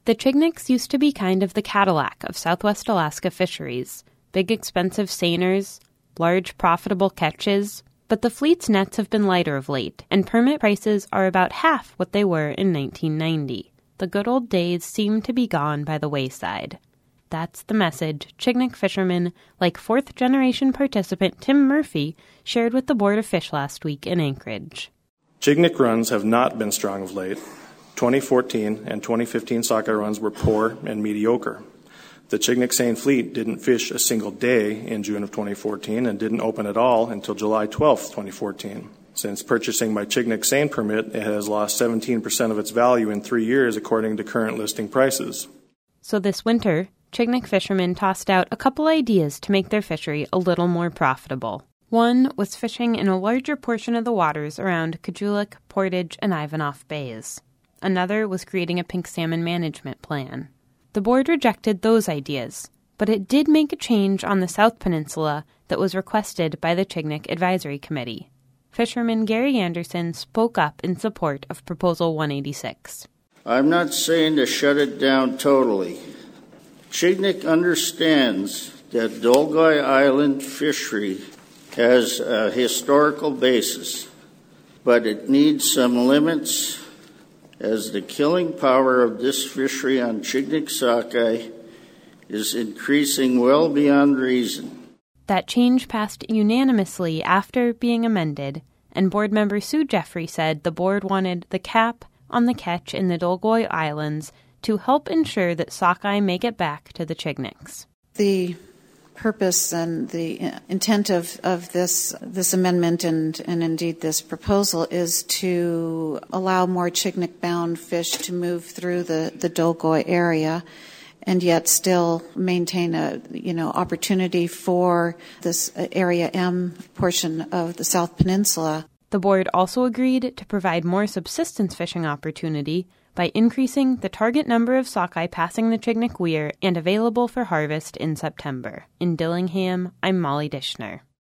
The Chigniks used to be kind of the Cadillac of Southwest Alaska fisheries. Big expensive seiners, large profitable catches, but the fleet's nets have been lighter of late, and permit prices are about half what they were in 1990. The good old days seem to be gone by the wayside. That's the message Chignik fishermen, like fourth-generation participant Tim Murphy, shared with the Board of Fish last week in Anchorage. Chignik runs have not been strong of late. 2014 and 2015 sockeye runs were poor and mediocre. The Chignik seine fleet didn't fish a single day in June of 2014 and didn't open at all until July 12, 2014. Since purchasing by Chignik seine permit, it has lost 17% of its value in 3 years according to current listing prices. So this winter, Chignik fishermen tossed out a couple ideas to make their fishery a little more profitable. One was fishing in a larger portion of the waters around Kujulik, Portage, and Ivanhoe Bays. Another was creating a pink salmon management plan. The board rejected those ideas, but it did make a change on the South Peninsula that was requested by the Chignik Advisory Committee. Fisherman Gary Anderson spoke up in support of Proposal 186. I'm not saying to shut it down totally. Chignik understands that Dolgoi Island fishery has a historical basis, but it needs some limits as the killing power of this fishery on Chignik sockeye is increasing well beyond reason. That change passed unanimously after being amended, and board member Sue Jeffrey said the board wanted the cap on the catch in the Dolgoi Islands to help ensure that sockeye make it back to the Chigniks. The purpose and the intent of this amendment and indeed this proposal is to allow more Chignik-bound fish to move through the Dolgoi area and yet still maintain a opportunity for this Area M portion of the South Peninsula. The board also agreed to provide more subsistence fishing opportunity by increasing the target number of sockeye passing the Chignik Weir and available for harvest in September. In Dillingham, I'm Molly Dishner.